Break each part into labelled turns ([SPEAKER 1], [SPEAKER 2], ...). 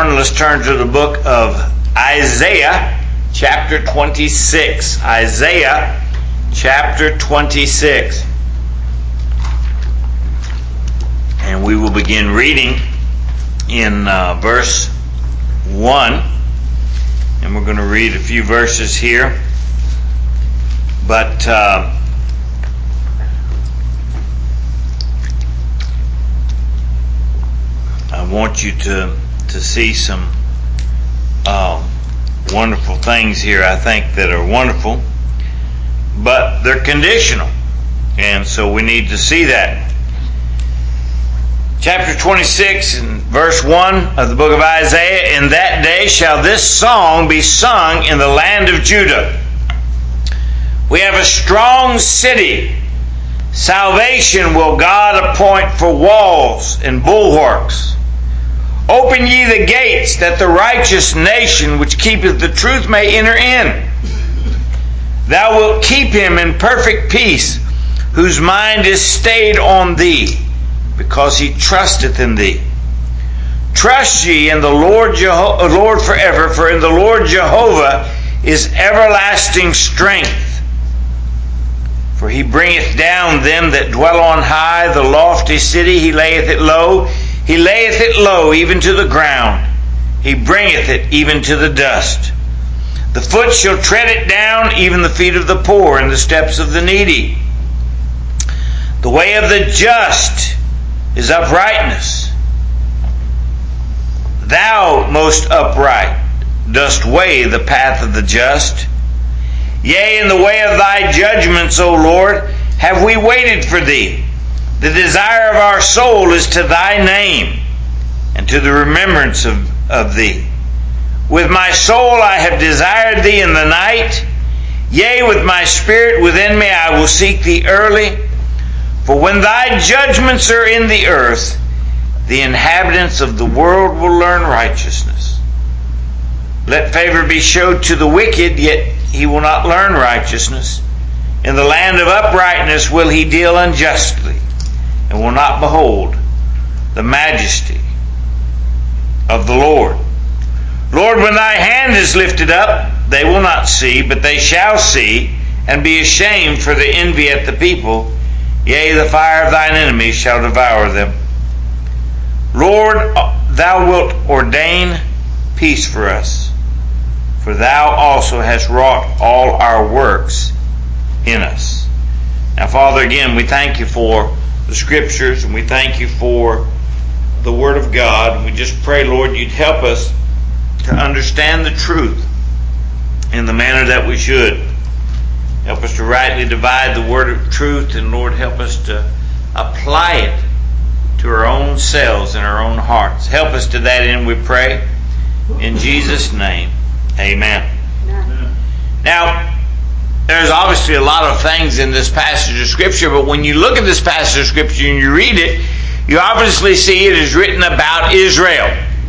[SPEAKER 1] morning, let's turn to the book of Isaiah, chapter 26. Isaiah, chapter 26. And we will begin reading in verse 1. And we're going to read a few verses here. But I want you to see some wonderful things here, I think, that are wonderful, but they're conditional, and so we need to see that. Chapter 26 and verse 1 of the book of Isaiah, "In that day shall this song be sung in the land of Judah. We have a strong city. Salvation will God appoint for walls and bulwarks. Open ye the gates, that the righteous nation which keepeth the truth may enter in. Thou wilt keep him in perfect peace, whose mind is stayed on thee, because he trusteth in thee. Trust ye in the Lord forever, for in the Lord Jehovah is everlasting strength. For he bringeth down them that dwell on high, the lofty city, he layeth it low. He layeth it low even to the ground. He bringeth it even to the dust. The foot shall tread it down, even the feet of the poor, and the steps of the needy. The way of the just is uprightness. Thou, most upright, dost weigh the path of the just. Yea, in the way of thy judgments, O Lord, have we waited for thee. The desire of our soul is to thy name, and to the remembrance of thee. With my soul I have desired thee in the night. Yea, with my spirit within me I will seek thee early. For when thy judgments are in the earth, the inhabitants of the world will learn righteousness. Let favor be showed to the wicked, yet he will not learn righteousness. In the land of uprightness will he deal unjustly, and will not behold the majesty of the Lord. Lord, when thy hand is lifted up, they will not see, but they shall see, and be ashamed for the envy at the people. Yea, the fire of thine enemies shall devour them. Lord, thou wilt ordain peace for us, for thou also hast wrought all our works in us." Now, Father, again, we thank you for the Scriptures, and we thank you for the Word of God. And we just pray, Lord, you'd help us to understand the truth in the manner that we should. Help us to rightly divide the word of truth, and Lord, help us to apply it to our own selves and our own hearts. Help us to that end, we pray. In Jesus' name, amen. Now, there's obviously a lot of things in this passage of Scripture, but when you look at this passage of Scripture and you read it, you obviously see it is written about Israel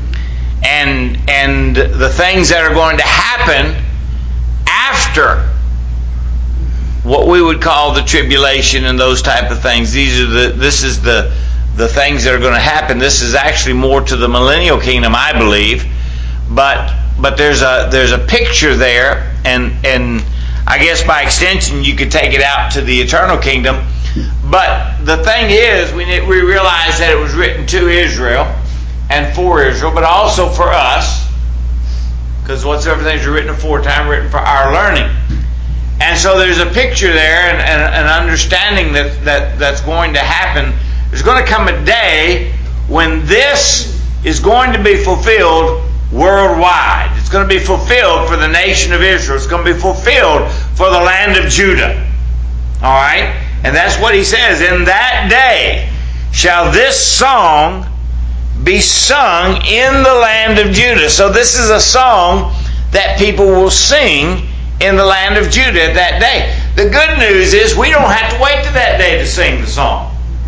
[SPEAKER 1] and the things that are going to happen after what we would call the tribulation and those type of things. This is the things that are going to happen. This is actually more to the millennial kingdom, I believe, but there's a picture there, and I guess by extension you could take it out to the eternal kingdom. But the thing is, we realize that it was written to Israel and for Israel, but also for us, because whatsoever things are written aforetime, written for our learning. And so there's a picture there and an understanding that's going to happen. There's going to come a day when this is going to be fulfilled worldwide. It's going to be fulfilled for the nation of Israel. It's going to be fulfilled for the land of Judah. All right? And that's what he says. In that day shall this song be sung in the land of Judah. So this is a song that people will sing in the land of Judah at that day. The good news is we don't have to wait to that day to sing the song.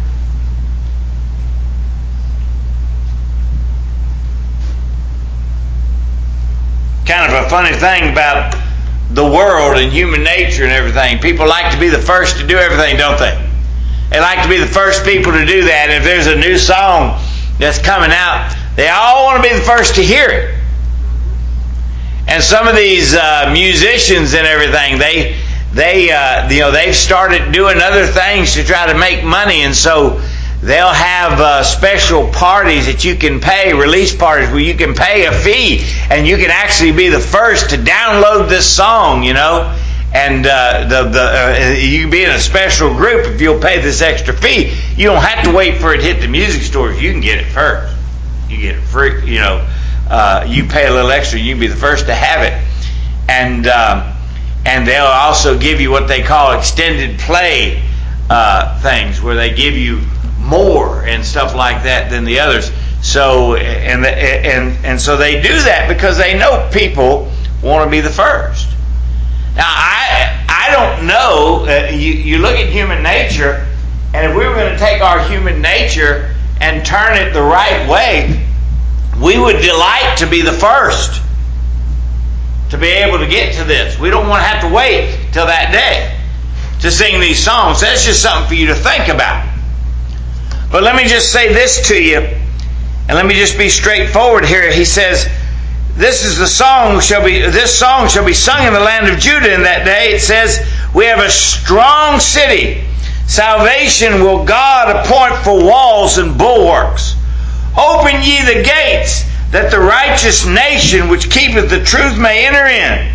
[SPEAKER 1] Kind of a funny thing about the world and human nature and everything. People like to be the first to do everything, don't they? They like to be the first people to do that. If there's a new song that's coming out, They all want to be the first to hear it. And some of these musicians and everything, they've started doing other things to try to make money, and so they'll have special parties that you can pay, release parties where you can pay a fee, and you can actually be the first to download this song, and you can be in a special group if you'll pay this extra fee. You don't have to wait for it to hit the music stores. You can get it first. You get it free, you pay a little extra, you can be the first to have it. And they'll also give you what they call extended play things, where they give you more and stuff like that than the others. So and so they do that because they know people want to be the first. Now I don't know. You look at human nature, and if we were going to take our human nature and turn it the right way, we would delight to be the first to be able to get to this. We don't want to have to wait till that day to sing these songs. That's just something for you to think about. But let me just say this to you, and let me just be straightforward here. He says, this song shall be sung in the land of Judah in that day. It says, we have a strong city. Salvation will God appoint for walls and bulwarks. Open ye the gates, that the righteous nation which keepeth the truth may enter in.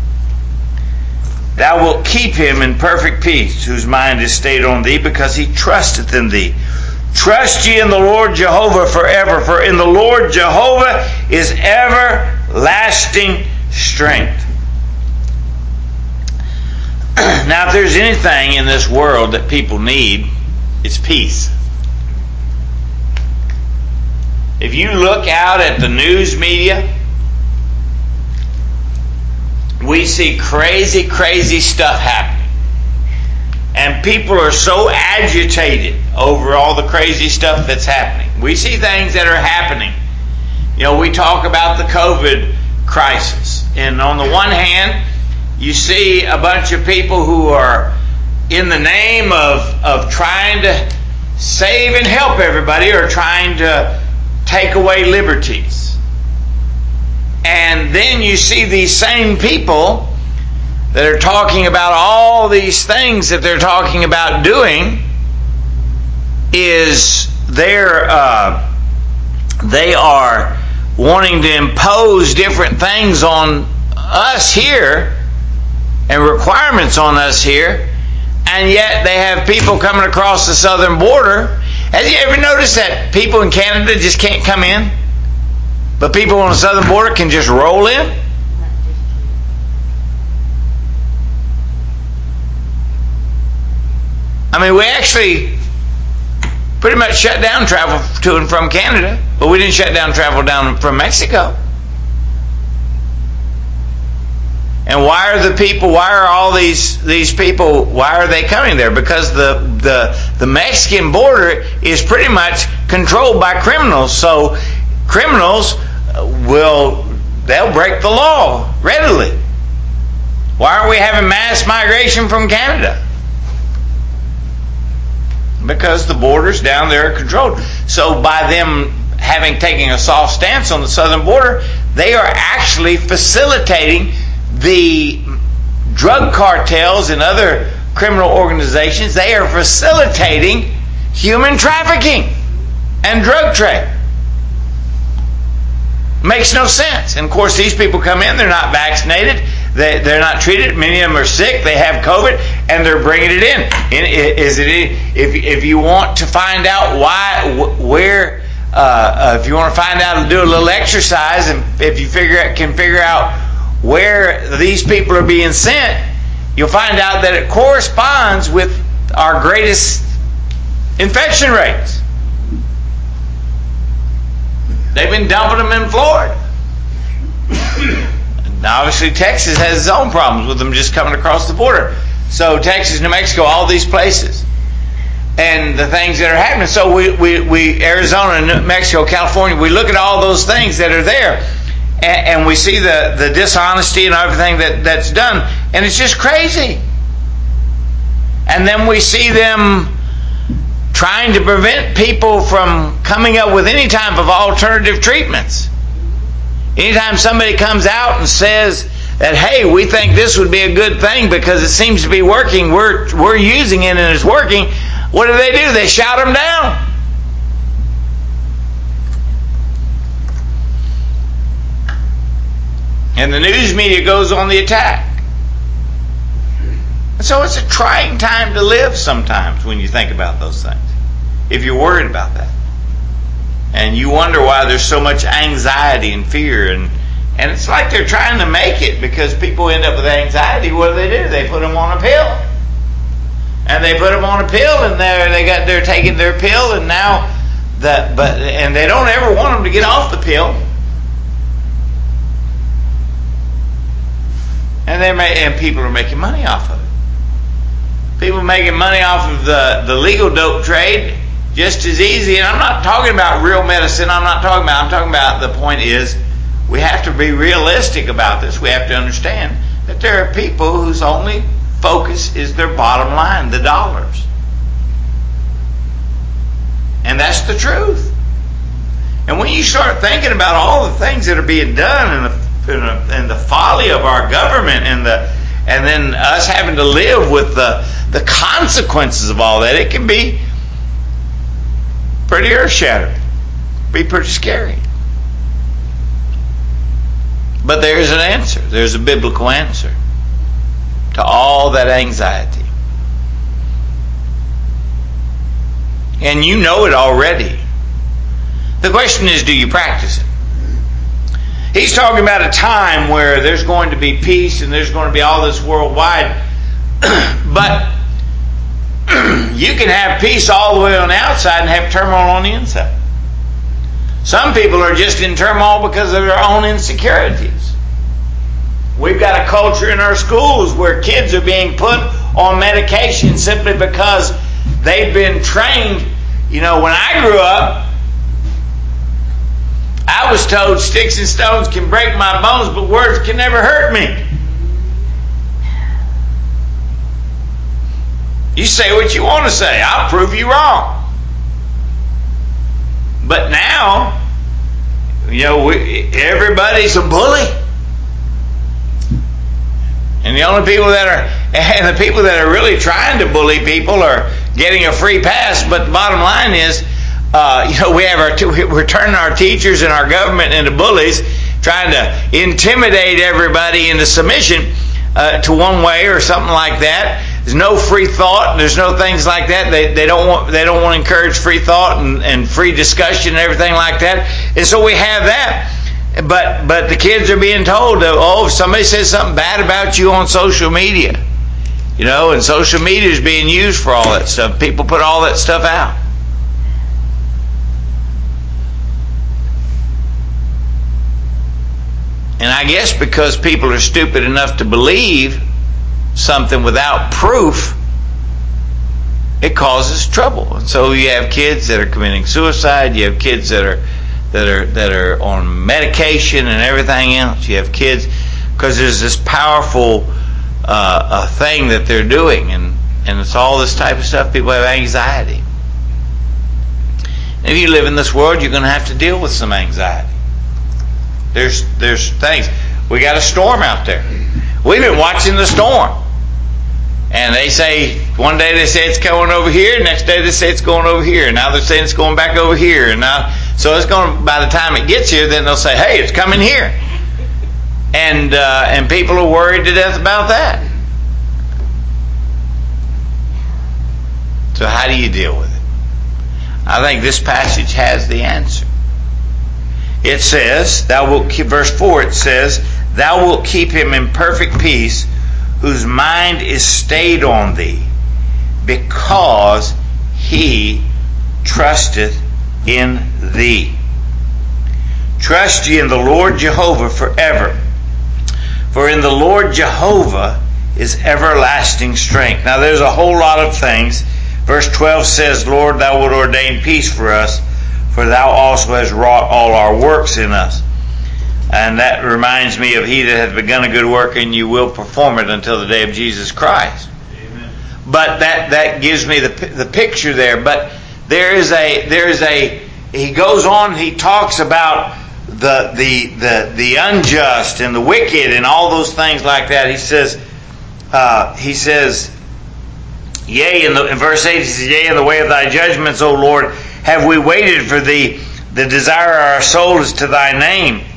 [SPEAKER 1] Thou wilt keep him in perfect peace, whose mind is stayed on thee, because he trusteth in thee. Trust ye in the Lord Jehovah forever, for in the Lord Jehovah is everlasting strength. Now, if there's anything in this world that people need, it's peace. If you look out at the news media, we see crazy, crazy stuff happening. And people are so agitated over all the crazy stuff that's happening. We see things that are happening. We talk about the COVID crisis. And on the one hand, you see a bunch of people who are in the name of trying to save and help everybody, or trying to take away liberties. And then you see these same people that are talking about all these things that they're talking about doing, is they are wanting to impose different things on us here and requirements on us here, and yet they have people coming across the southern border. Have you ever noticed that people in Canada just can't come in, but people on the southern border can just roll in? I mean, we actually pretty much shut down travel to and from Canada, but we didn't shut down travel down from Mexico. And why are all these people, why are they coming there? Because the Mexican border is pretty much controlled by criminals. So criminals they'll break the law readily. Why aren't we having mass migration from Canada? Because the borders down there are controlled. So by them taking a soft stance on the southern border, they are actually facilitating the drug cartels and other criminal organizations. They are facilitating human trafficking and drug trade. Makes no sense. And of course, these people come in, they're not vaccinated, they're not treated, many of them are sick, they have COVID, and they're bringing it in. If you want to find out if you want to find out and do a little exercise, and if you can figure out where these people are being sent, you'll find out that it corresponds with our greatest infection rates. They've been dumping them in Florida. Now, obviously, Texas has its own problems with them just coming across the border. So, Texas, New Mexico, all these places. And the things that are happening. So, we Arizona, New Mexico, California, we look at all those things that are there. And we see the dishonesty and everything that's done. And it's just crazy. And then we see them trying to prevent people from coming up with any type of alternative treatments. Anytime somebody comes out and says that, hey, we think this would be a good thing because it seems to be working, we're using it and it's working, what do? They shout them down. And the news media goes on the attack. And so it's a trying time to live sometimes when you think about those things, if you're worried about that. And you wonder why there's so much anxiety and fear. And it's like they're trying to make it, because people end up with anxiety. What do? They put them on a pill. And they put them on a pill, and they're taking their pill, and now and they don't ever want them to get off the pill. And people are making money off of it. People making money off of the legal dope trade just as easy. And I'm not talking about real medicine. I'm talking about the point is, we have to be realistic about this. We have to understand that there are people whose only focus is their bottom line, the dollars. And that's the truth. And when you start thinking about all the things that are being done and the folly of our government and then us having to live with the consequences of all that, it can be pretty earth-shattering. Be pretty scary. But there's an answer. There's a biblical answer to all that anxiety. And you know it already. The question is, do you practice it? He's talking about a time where there's going to be peace and there's going to be all this worldwide. But you can have peace all the way on the outside and have turmoil on the inside. Some people are just in turmoil because of their own insecurities. We've got a culture in our schools where kids are being put on medication simply because they've been trained. You know, when I grew up, I was told sticks and stones can break my bones, but words can never hurt me. You say what you want to say. I'll prove you wrong. But now, everybody's a bully. And the only people the people that are really trying to bully people are getting a free pass. But the bottom line is, we're turning our teachers and our government into bullies, trying to intimidate everybody into submission to one way or something like that. There's no free thought, and there's no things like that. They don't want to encourage free thought and free discussion and everything like that. And so we have that. But the kids are being told that, if somebody says something bad about you on social media, and social media is being used for all that stuff. People put all that stuff out. And I guess because people are stupid enough to believe something without proof, it causes trouble. And so you have kids that are committing suicide. You have kids that are on medication and everything else. You have kids because there's this powerful thing that they're doing, and it's all this type of stuff. People have anxiety. And if you live in this world, you're going to have to deal with some anxiety. There's things. We got a storm out there. We've been watching the storm. And they say, one day they say it's coming over here, next day they say it's going over here. Now they're saying it's going back over here. And now, so it's going, by the time it gets here, then they'll say, hey, it's coming here. And people are worried to death about that. So how do you deal with it? I think this passage has the answer. It says, verse 4, it says, thou wilt keep him in perfect peace, whose mind is stayed on thee, because he trusteth in thee. Trust ye in the Lord Jehovah forever, for in the Lord Jehovah is everlasting strength. Now there's a whole lot of things. Verse 12 says, Lord, thou wilt ordain peace for us, for thou also hast wrought all our works in us. And that reminds me of he that hath begun a good work in you will perform it until the day of Jesus Christ. Amen. But that gives me the picture there. But there is a he goes on, he talks about the unjust and the wicked and all those things like that. He says, yea, in verse 8, he says, yea, in the way of thy judgments, O Lord, have we waited for thee. The desire of our soul is to thy name.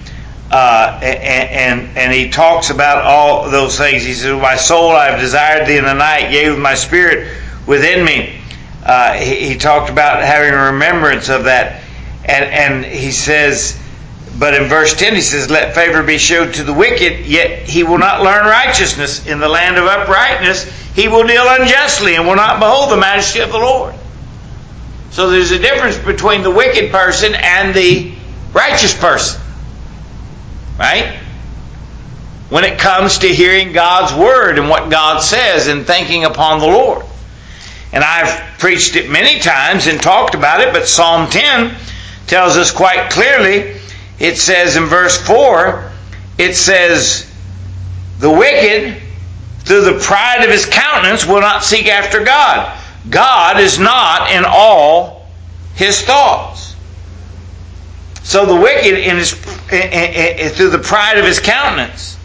[SPEAKER 1] And he talks about all those things. He says, my soul I have desired thee in the night, yea, with my spirit within me. He talked about having a remembrance of that. And he says, but in verse 10 he says, let favor be showed to the wicked, yet he will not learn righteousness. In the land of uprightness he will deal unjustly, and will not behold the majesty of the Lord. So there's a difference between the wicked person and the righteous person. Right? When it comes to hearing God's word and what God says and thinking upon the Lord. And I've preached it many times and talked about it, but Psalm 10 tells us quite clearly. It says in verse 4, it says, the wicked, through the pride of his countenance, will not seek after God. God is not in all his thoughts. So the wicked, through the pride of his countenance,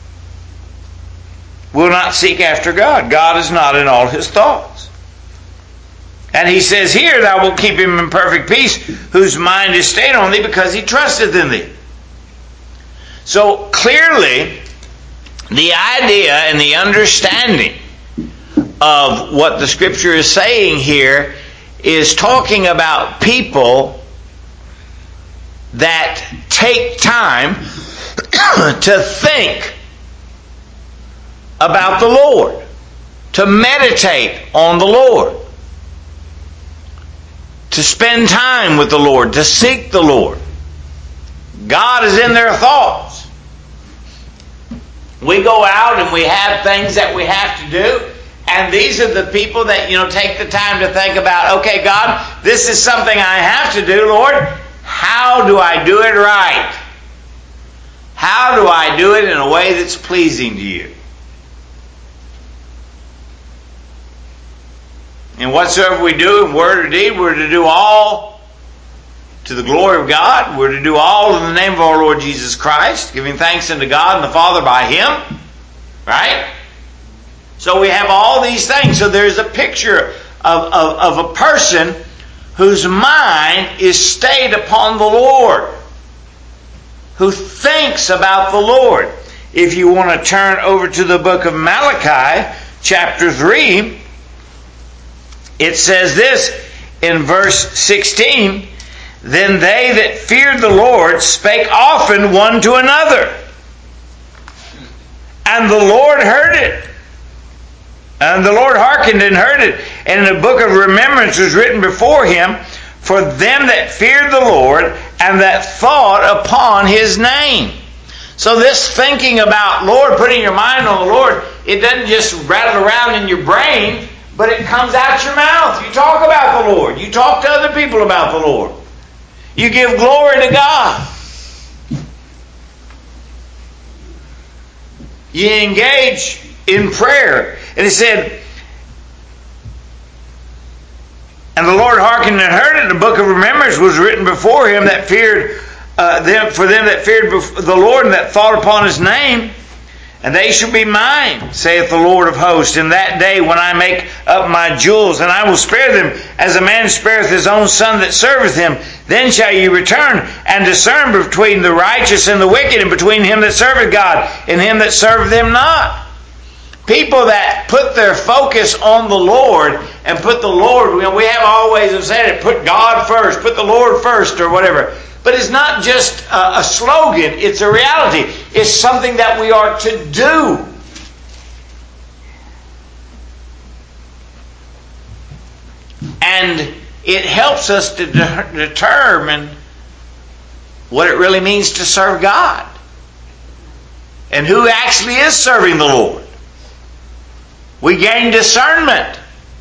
[SPEAKER 1] will not seek after God. God is not in all his thoughts. And he says here, thou wilt keep him in perfect peace, whose mind is stayed on thee, because he trusteth in thee. So clearly, the idea and the understanding of what the Scripture is saying here is talking about people that take time to think about the Lord, to meditate on the Lord, to spend time with the Lord, to seek the Lord. God is in their thoughts. We go out and we have things that we have to do, and these are the people that, take the time to think about, okay, God, this is something I have to do, Lord. How do I do it right? How do I do it in a way that's pleasing to you? And whatsoever we do in word or deed, we're to do all to the glory of God. We're to do all in the name of our Lord Jesus Christ, giving thanks unto God and the Father by Him. Right? So we have all these things. So there's a picture of a person whose mind is stayed upon the Lord, who thinks about the Lord. If you want to turn over to the book of Malachi, chapter 3, it says this in verse 16, then they that feared the Lord spake often one to another, and the Lord heard it. And the Lord hearkened and heard it. And in the book of remembrance was written before him for them that feared the Lord and that thought upon His name. So this thinking about Lord, putting your mind on the Lord, it doesn't just rattle around in your brain, but it comes out your mouth. You talk about the Lord. You talk to other people about the Lord. You give glory to God. You engage in prayer. And it said, and the Lord hearkened and heard it. The book of remembrance was written before him that feared for them that feared the Lord and that thought upon His name. And they shall be mine, saith the Lord of hosts, in that day when I make up my jewels, and I will spare them as a man spareth his own son that serveth him. Then shall ye return and discern between the righteous and the wicked, and between him that serveth God and him that serveth him not. People that put their focus on the Lord and put the Lord, we have always said it, put God first, put the Lord first, or whatever. But it's not just a slogan, it's a reality. It's something that we are to do. And it helps us to determine what it really means to serve God. And who actually is serving the Lord. We gain discernment.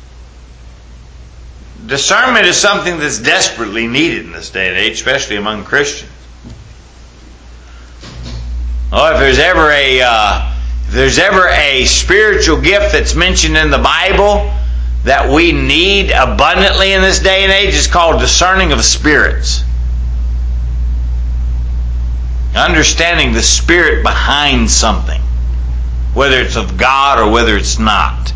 [SPEAKER 1] Discernment is something that's desperately needed in this day and age, especially among Christians. Oh, if there's ever a spiritual gift that's mentioned in the Bible that we need abundantly in this day and age, it's called discerning of spirits. Understanding the spirit behind something, whether it's of God or whether it's not.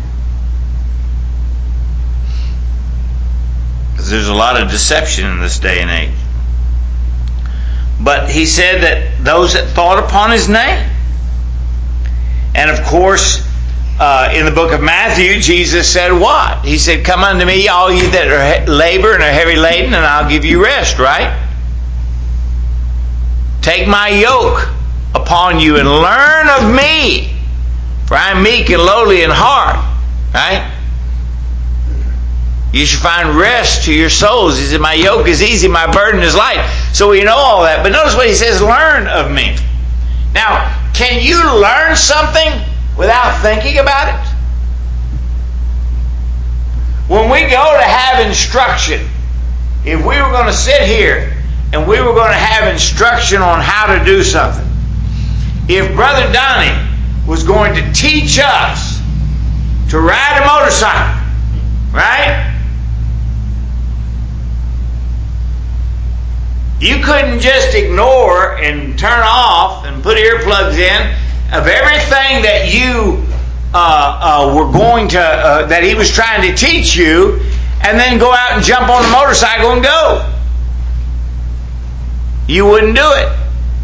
[SPEAKER 1] Because there's a lot of deception in this day and age. But he said that those that thought upon his name. And of course, in the book of Matthew, Jesus said what? He said, come unto me, all you that are labor and are heavy laden, and I'll give you rest, right? Take my yoke upon you and learn of me, for I am meek and lowly in heart, right? You should find rest to your souls. He said, my yoke is easy, my burden is light. So we know all that. But notice what he says, learn of me. Now, can you learn something without thinking about it? When we go to have instruction, if we were going to sit here and we were going to have instruction on how to do something, if Brother Donnie was going to teach us to ride a motorcycle, right? You couldn't just ignore and turn off and put earplugs in of everything that you were going to, that he was trying to teach you, and then go out and jump on the motorcycle and go. You wouldn't do it.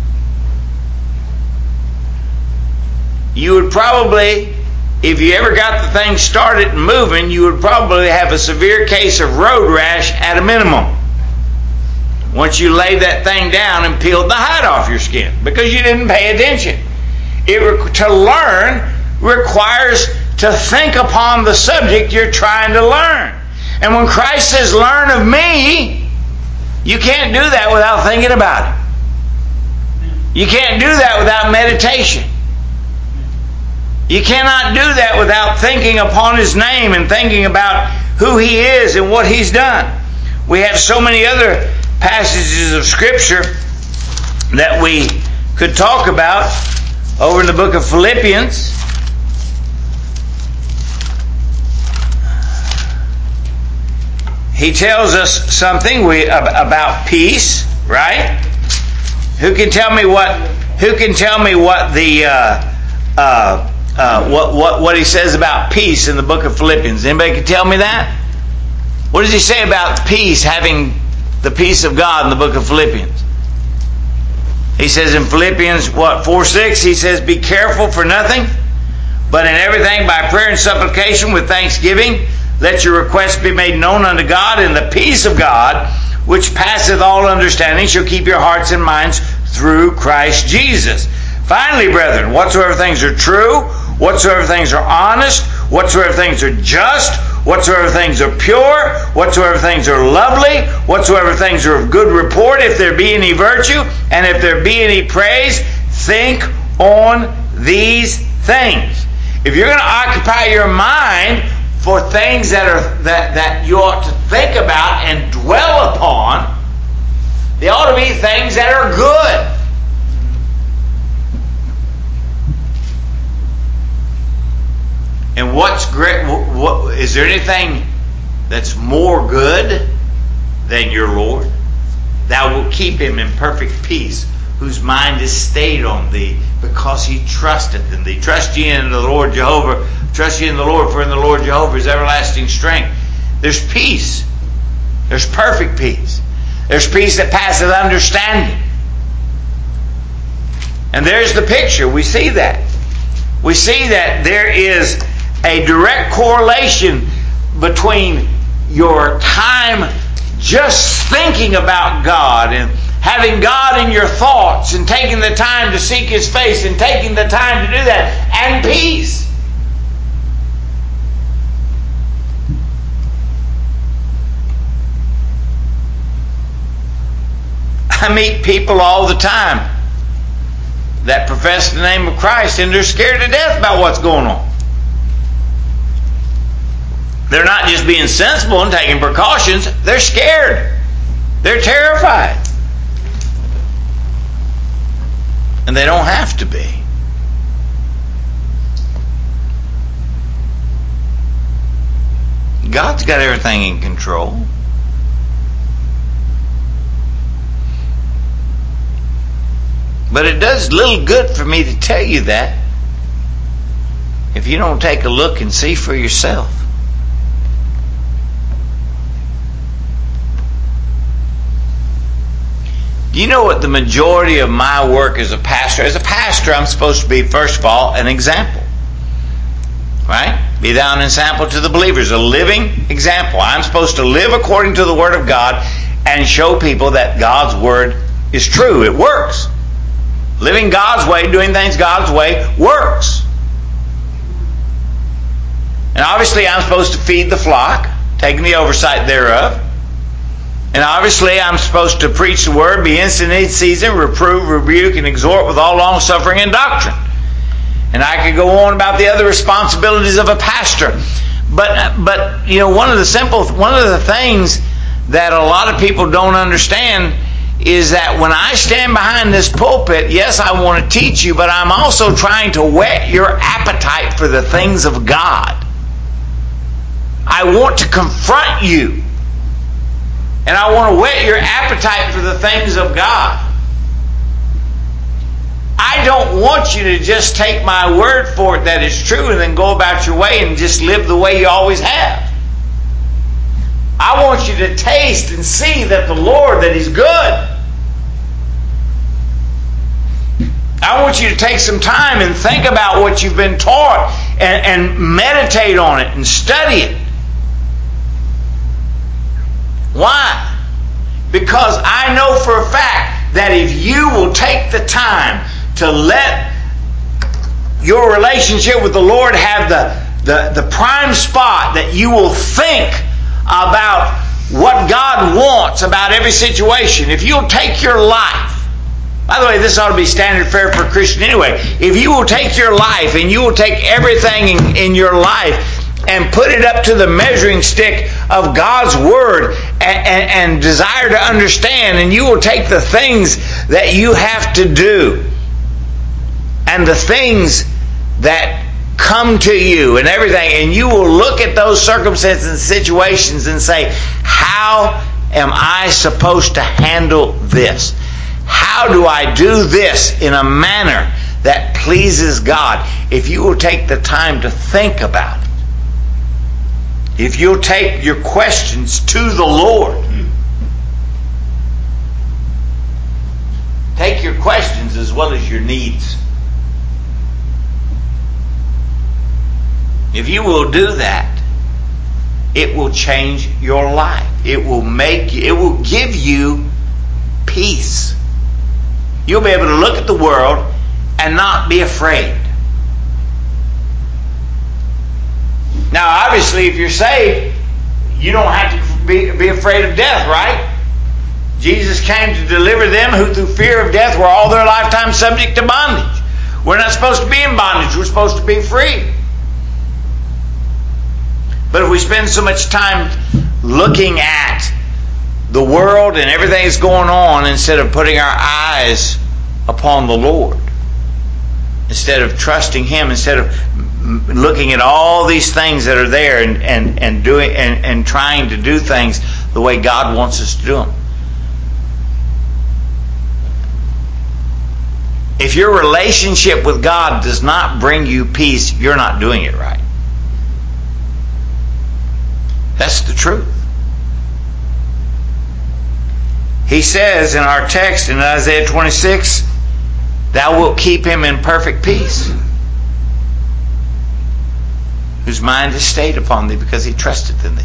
[SPEAKER 1] You would probably, if you ever got the thing started and moving, you would probably have a severe case of road rash at a minimum. Once you laid that thing down and peeled the hide off your skin because you didn't pay attention. To learn requires to think upon the subject you're trying to learn. And when Christ says, learn of me, you can't do that without thinking about it. You can't do that without meditation. You cannot do that without thinking upon his name and thinking about who he is and what he's done. We have so many other passages of Scripture that we could talk about over in the book of Philippians. He tells us something about peace, right? Who can tell me what the what he says about peace in the book of Philippians? Anybody can tell me that? What does he say about peace, having the peace of God in the book of Philippians? He says in Philippians 4:6, he says, be careful for nothing, but in everything by prayer and supplication with thanksgiving, let your requests be made known unto God, and the peace of God, which passeth all understanding, shall keep your hearts and minds through Christ Jesus. Finally, brethren, whatsoever things are true, whatsoever things are honest, whatsoever things are just, whatsoever things are pure, whatsoever things are lovely, whatsoever things are of good report, if there be any virtue, and if there be any praise, think on these things. If you're going to occupy your mind for things that you ought to think about and dwell upon, they ought to be things that are good. And what's great? Is there anything that's more good than your Lord? Thou wilt keep him in perfect peace, whose mind is stayed on thee, because he trusteth in thee. Trust ye in the Lord Jehovah. Trust ye in the Lord, for in the Lord Jehovah is everlasting strength. There's peace. There's perfect peace. There's peace that passeth understanding. And there's the picture. We see that. We see that there is a direct correlation between your time just thinking about God and having God in your thoughts and taking the time to seek his face and taking the time to do that, and peace. I meet people all the time that profess the name of Christ and they're scared to death about what's going on. They're not just being sensible and taking precautions. They're scared. They're terrified. And they don't have to be. God's got everything in control. But it does little good for me to tell you that if you don't take a look and see for yourself. You know what the majority of my work as a pastor? As a pastor, I'm supposed to be, first of all, an example. Right? Be thou an example to the believers, a living example. I'm supposed to live according to the Word of God and show people that God's Word is true. It works. Living God's way, doing things God's way, works. And obviously I'm supposed to feed the flock, taking the oversight thereof. And obviously I'm supposed to preach the Word, be instant in season, reprove, rebuke, and exhort with all long-suffering and doctrine. And I could go on about the other responsibilities of a pastor. But you know, one of the things that a lot of people don't understand is that when I stand behind this pulpit, yes, I want to teach you, but I'm also trying to whet your appetite for the things of God. I want to confront you. And I want to whet your appetite for the things of God. I don't want you to just take my word for it that it's true and then go about your way and just live the way you always have. I want you to taste and see that the Lord, that He's good. I want you to take some time and think about what you've been taught and meditate on it and study it. Why? Because I know for a fact that if you will take the time to let your relationship with the Lord have the prime spot, that you will think about what God wants about every situation. If you'll take your life, by the way, this ought to be standard fare for a Christian anyway. If you will take your life and you will take everything in your life and put it up to the measuring stick of God's Word and desire to understand, and you will take the things that you have to do and the things that come to you and everything, and you will look at those circumstances and situations and say, how am I supposed to handle this? How do I do this in a manner that pleases God? If you will take the time to think about it, if you'll take your questions to the Lord, take your questions as well as your needs. If you will do that, it will change your life. It will give you peace. You'll be able to look at the world and not be afraid. Now, obviously, if you're saved, you don't have to be afraid of death, right? Jesus came to deliver them who through fear of death were all their lifetime subject to bondage. We're not supposed to be in bondage. We're supposed to be free. But if we spend so much time looking at the world and everything that's going on instead of putting our eyes upon the Lord, instead of trusting Him, instead of looking at all these things that are there and doing and trying to do things the way God wants us to do them. If your relationship with God does not bring you peace, you're not doing it right. That's the truth. He says in our text in Isaiah 26, thou wilt keep him in perfect peace, whose mind is stayed upon thee because he trusteth in thee.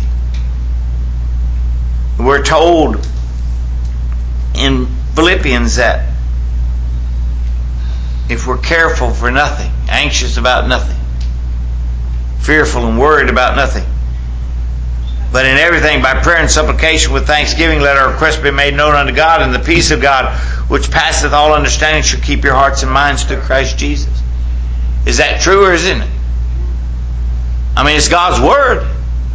[SPEAKER 1] We're told in Philippians that if we're careful for nothing, anxious about nothing, fearful and worried about nothing, but in everything by prayer and supplication with thanksgiving let our requests be made known unto God, and the peace of God which passeth all understanding shall keep your hearts and minds through Christ Jesus. Is that true or isn't it? I mean, it's God's Word.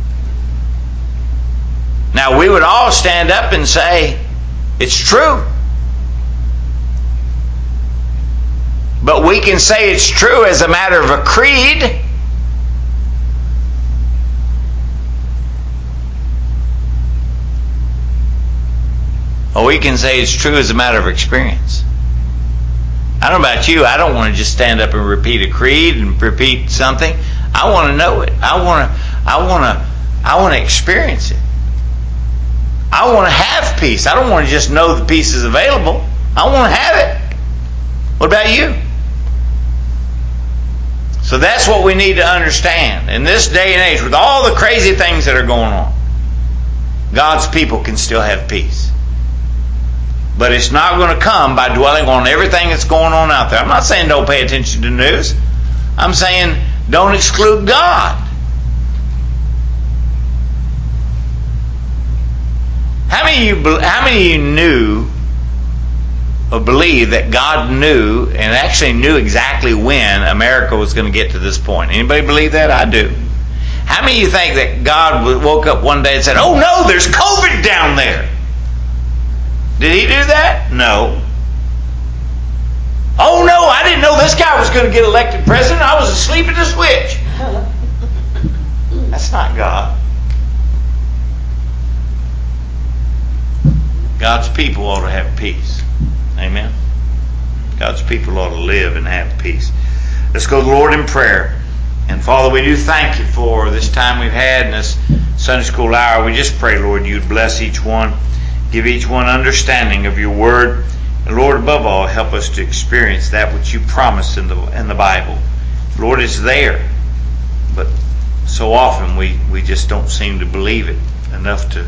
[SPEAKER 1] Now, we would all stand up and say, it's true. But we can say it's true as a matter of a creed. Or we can say it's true as a matter of experience. I don't know about you. I don't want to just stand up and repeat a creed and repeat something. I want to know it. I want to experience it. I want to have peace. I don't want to just know the peace is available. I want to have it. What about you? So that's what we need to understand. In this day and age, with all the crazy things that are going on, God's people can still have peace. But it's not going to come by dwelling on everything that's going on out there. I'm not saying don't pay attention to the news. I'm saying don't exclude God. How many of you knew or believe that God knew and actually knew exactly when America was going to get to this point? Anybody believe that? I do. How many of you think that God woke up one day and said, "Oh no, there's COVID down there"? Did he do that? No. "Oh no, I didn't know this guy was going to get elected president. I was asleep at the switch." That's not God. God's people ought to have peace. Amen. God's people ought to live and have peace. Let's go to the Lord in prayer. And Father, we do thank you for this time we've had in this Sunday school hour. We just pray, Lord, you'd bless each one. Give each one understanding of your word. And Lord, above all, help us to experience that which you promised in the Bible. Lord, it's there. But so often we just don't seem to believe it enough to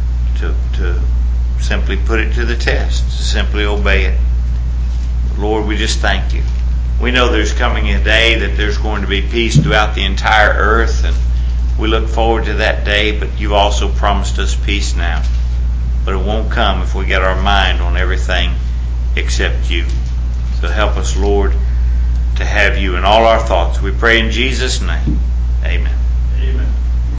[SPEAKER 1] simply put it to the test, to simply obey it. Lord, we just thank you. We know there's coming a day that there's going to be peace throughout the entire earth, and we look forward to that day, but you've also promised us peace now. But it won't come if we get our mind on everything except you. So help us, Lord, to have you in all our thoughts. We pray in Jesus' name.